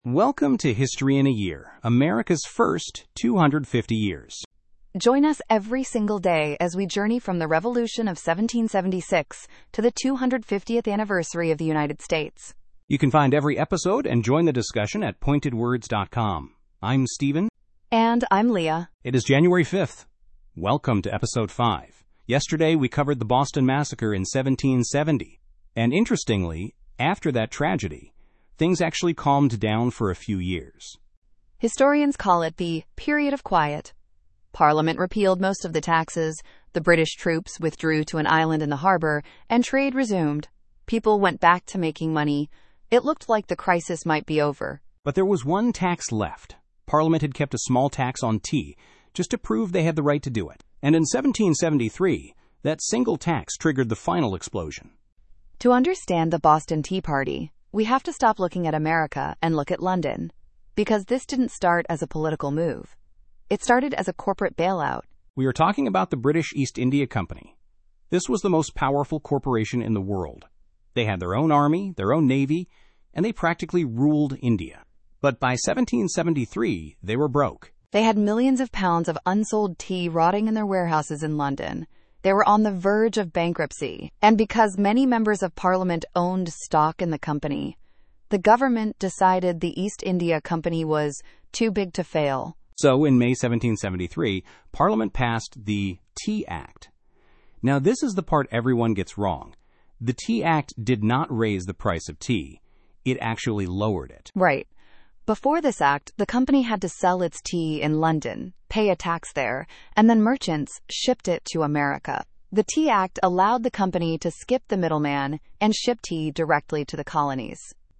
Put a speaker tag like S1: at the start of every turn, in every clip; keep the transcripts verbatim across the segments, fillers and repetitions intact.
S1: Welcome to History in a Year, America's first two hundred fifty years.
S2: Join us every single day as we journey from the Revolution of seventeen seventy-six to the two hundred fiftieth anniversary of the United States.
S1: You can find every episode and join the discussion at pointed words dot com. I'm Stephen.
S2: And I'm Leah.
S1: It is January fifth. Welcome to Episode five. Yesterday we covered the Boston Massacre in seventeen seventy. And interestingly, after that tragedy, things actually calmed down for a few years.
S2: Historians call it the period of quiet. Parliament repealed most of the taxes, the British troops withdrew to an island in the harbor, and trade resumed. People went back to making money. It looked like the crisis might be over.
S1: But there was one tax left. Parliament had kept a small tax on tea, just to prove they had the right to do it. And in seventeen seventy-three, that single tax triggered the final explosion.
S2: To understand the Boston Tea Party, we have to stop looking at America and look at London. Because this didn't start as a political move. It started as a corporate bailout.
S1: We are talking about the British East India Company. This was the most powerful corporation in the world. They had their own army, their own navy, and they practically ruled India. But by seventeen seventy-three, they were broke.
S2: They had millions of pounds of unsold tea rotting in their warehouses in London. They were on the verge of bankruptcy, and because many members of Parliament owned stock in the company, the government decided the East India Company was too big to fail.
S1: So in May seventeen seventy-three, Parliament passed the Tea Act. Now this is the part everyone gets wrong. The Tea Act did not raise the price of tea. It actually lowered it.
S2: Right. Before this act, the company had to sell its tea in London, pay a tax there, and then merchants shipped it to America. The Tea Act allowed the company to skip the middleman and ship tea directly to the colonies.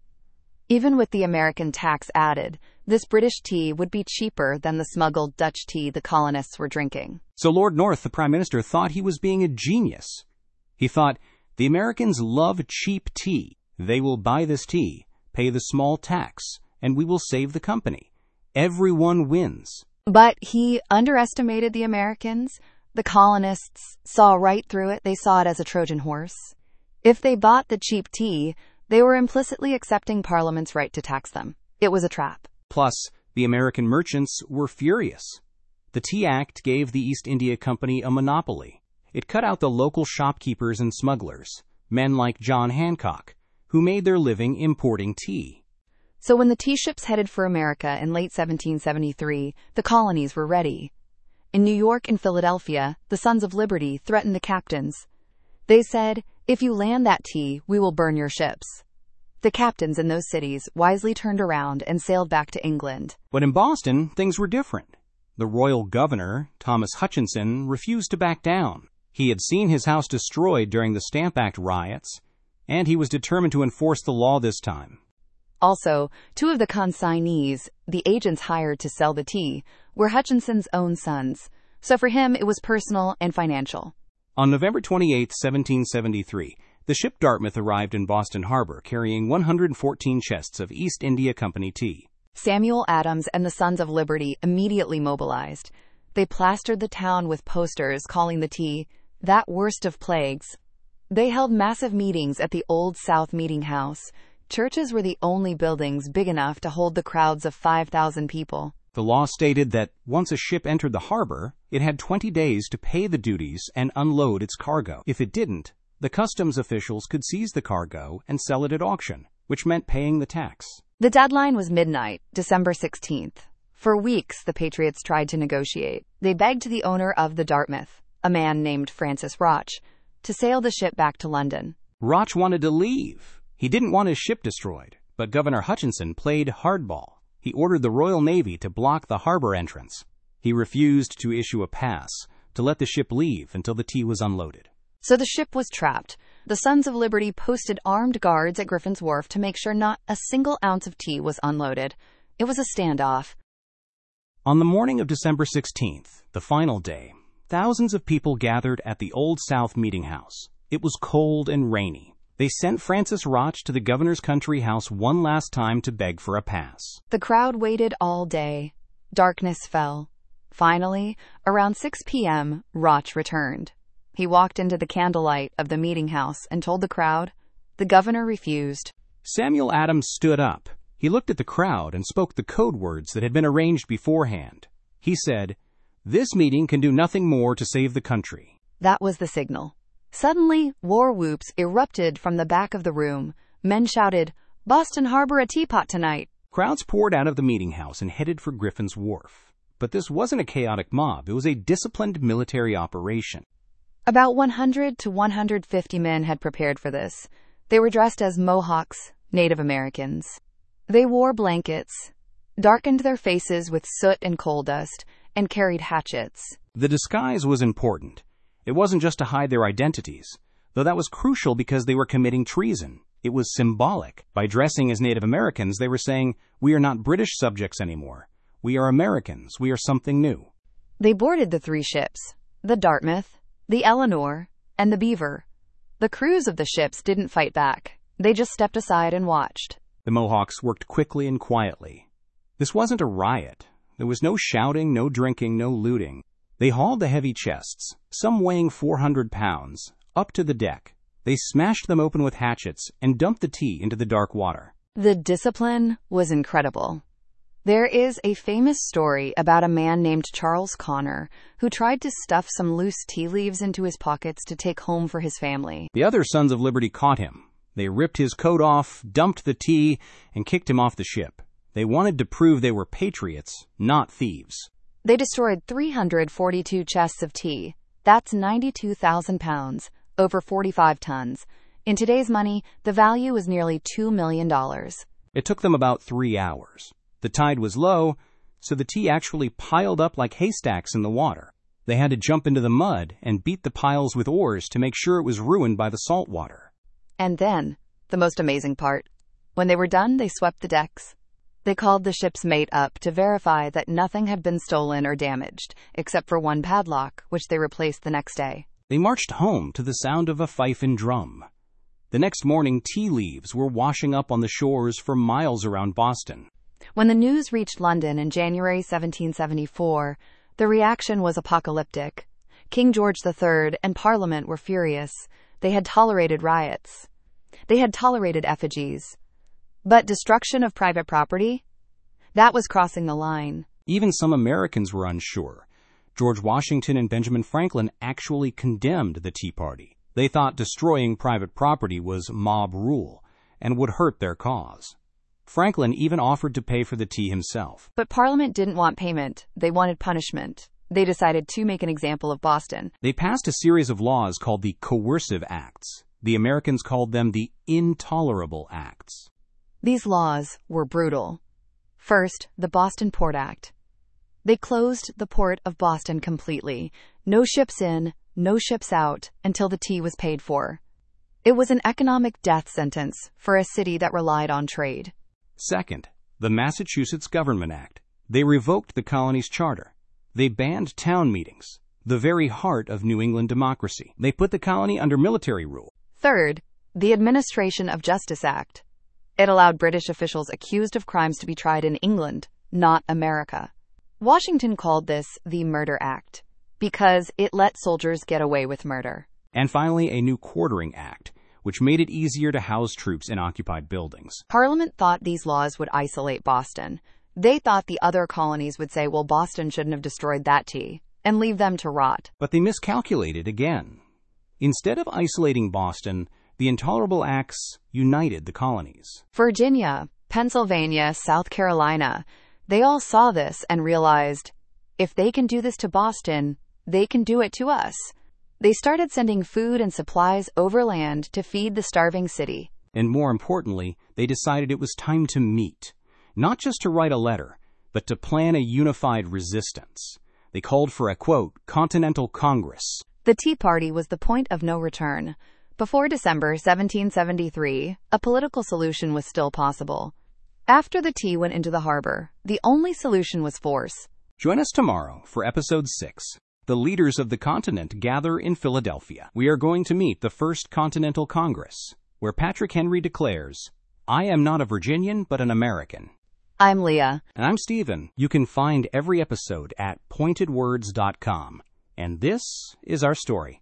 S2: Even with the American tax added, this British tea would be cheaper than the smuggled Dutch tea the colonists were drinking.
S1: So Lord North, the Prime Minister, thought he was being a genius. He thought, the Americans love cheap tea. They will buy this tea, pay the small tax, and we will save the company. Everyone wins.
S2: But he underestimated the Americans. The colonists saw right through it. They saw it as a Trojan horse. If they bought the cheap tea, they were implicitly accepting Parliament's right to tax them. It was a trap.
S1: Plus, the American merchants were furious. The Tea Act gave the East India Company a monopoly. It cut out the local shopkeepers and smugglers, men like John Hancock, who made their living importing tea.
S2: So when the tea ships headed for America in late seventeen seventy-three, the colonies were ready. In New York and Philadelphia, the Sons of Liberty threatened the captains. They said, if you land that tea, we will burn your ships. The captains in those cities wisely turned around and sailed back to England.
S1: But in Boston, things were different. The royal governor, Thomas Hutchinson, refused to back down. He had seen his house destroyed during the Stamp Act riots, and he was determined to enforce the law this time.
S2: Also, two of the consignees, the agents hired to sell the tea, were Hutchinson's own sons. So for him, it was personal and financial.
S1: On November twenty-eighth, seventeen seventy-three, the ship Dartmouth arrived in Boston Harbor carrying one hundred fourteen chests of East India Company tea.
S2: Samuel Adams and the Sons of Liberty immediately mobilized. They plastered the town with posters calling the tea that worst of plagues. They held massive meetings at the Old South Meeting House. Churches were the only buildings big enough to hold the crowds of five thousand people.
S1: The law stated that once a ship entered the harbor, it had twenty days to pay the duties and unload its cargo. If it didn't, the customs officials could seize the cargo and sell it at auction, which meant paying the tax.
S2: The deadline was midnight, December sixteenth. For weeks, the Patriots tried to negotiate. They begged the owner of the Dartmouth, a man named Francis Roch, to sail the ship back to London.
S1: Roch wanted to leave. He didn't want his ship destroyed, but Governor Hutchinson played hardball. He ordered the Royal Navy to block the harbor entrance. He refused to issue a pass to let the ship leave until the tea was unloaded.
S2: So the ship was trapped. The Sons of Liberty posted armed guards at Griffin's Wharf to make sure not a single ounce of tea was unloaded. It was a standoff.
S1: On the morning of December sixteenth, the final day, thousands of people gathered at the Old South Meeting House. It was cold and rainy. They sent Francis Roch to the governor's country house one last time to beg for a pass.
S2: The crowd waited all day. Darkness fell. Finally, around six p.m., Roch returned. He walked into the candlelight of the meeting house and told the crowd. The governor refused.
S1: Samuel Adams stood up. He looked at the crowd and spoke the code words that had been arranged beforehand. He said, "This meeting can do nothing more to save the country."
S2: That was the signal. Suddenly, war whoops erupted from the back of the room. Men shouted, "Boston Harbor a teapot tonight."
S1: Crowds poured out of the meeting house and headed for Griffin's Wharf. But this wasn't a chaotic mob. It was a disciplined military operation.
S2: About one hundred to one hundred fifty men had prepared for this. They were dressed as Mohawks, Native Americans. They wore blankets, darkened their faces with soot and coal dust, and carried hatchets.
S1: The disguise was important. It wasn't just to hide their identities, though that was crucial because they were committing treason. It was symbolic. By dressing as Native Americans, they were saying, "We are not British subjects anymore. We are Americans. We are something new."
S2: They boarded the three ships, the Dartmouth, the Eleanor, and the Beaver. The crews of the ships didn't fight back. They just stepped aside and watched.
S1: The Mohawks worked quickly and quietly. This wasn't a riot. There was no shouting, no drinking, no looting. They hauled the heavy chests, some weighing four hundred pounds, up to the deck. They smashed them open with hatchets and dumped the tea into the dark water.
S2: The discipline was incredible. There is a famous story about a man named Charles Connor who tried to stuff some loose tea leaves into his pockets to take home for his family.
S1: The other Sons of Liberty caught him. They ripped his coat off, dumped the tea, and kicked him off the ship. They wanted to prove they were patriots, not thieves.
S2: They destroyed three hundred forty-two chests of tea. That's ninety-two thousand pounds, over forty-five tons. In today's money, the value is nearly two million dollars.
S1: It took them about three hours. The tide was low, so the tea actually piled up like haystacks in the water. They had to jump into the mud and beat the piles with oars to make sure it was ruined by the salt water.
S2: And then, the most amazing part, when they were done, they swept the decks. They called the ship's mate up to verify that nothing had been stolen or damaged, except for one padlock, which they replaced the next day.
S1: They marched home to the sound of a fife and drum. The next morning, tea leaves were washing up on the shores for miles around Boston.
S2: When the news reached London in January seventeen seventy-four, the reaction was apocalyptic. King George the Third and Parliament were furious. They had tolerated riots. They had tolerated effigies. But destruction of private property? That was crossing the line.
S1: Even some Americans were unsure. George Washington and Benjamin Franklin actually condemned the Tea Party. They thought destroying private property was mob rule and would hurt their cause. Franklin even offered to pay for the tea himself.
S2: But Parliament didn't want payment. They wanted punishment. They decided to make an example of Boston.
S1: They passed a series of laws called the Coercive Acts. The Americans called them the Intolerable Acts.
S2: These laws were brutal. First, the Boston Port Act. They closed the port of Boston completely. No ships in, no ships out, until the tea was paid for. It was an economic death sentence for a city that relied on trade.
S1: Second, the Massachusetts Government Act. They revoked the colony's charter. They banned town meetings, the very heart of New England democracy. They put the colony under military rule.
S2: Third, the Administration of Justice Act. It allowed British officials accused of crimes to be tried in England, not America. Washington called this the Murder Act because it let soldiers get away with murder.
S1: And finally, a new Quartering Act, which made it easier to house troops in occupied buildings.
S2: Parliament thought these laws would isolate Boston. They thought the other colonies would say, well, Boston shouldn't have destroyed that tea, and leave them to rot.
S1: But they miscalculated again. Instead of isolating Boston, the Intolerable Acts united the colonies.
S2: Virginia, Pennsylvania, South Carolina, they all saw this and realized, if they can do this to Boston, they can do it to us. They started sending food and supplies overland to feed the starving city.
S1: And more importantly, they decided it was time to meet. Not just to write a letter, but to plan a unified resistance. They called for a, quote, Continental Congress.
S2: The Tea Party was the point of no return. Before December seventeen seventy-three, a political solution was still possible. After the tea went into the harbor, the only solution was force.
S1: Join us tomorrow for Episode six. The leaders of the continent gather in Philadelphia. We are going to meet the First Continental Congress, where Patrick Henry declares, I am not a Virginian, but an American.
S2: I'm Leah.
S1: And I'm Stephen. You can find every episode at pointed words dot com. And this is our story.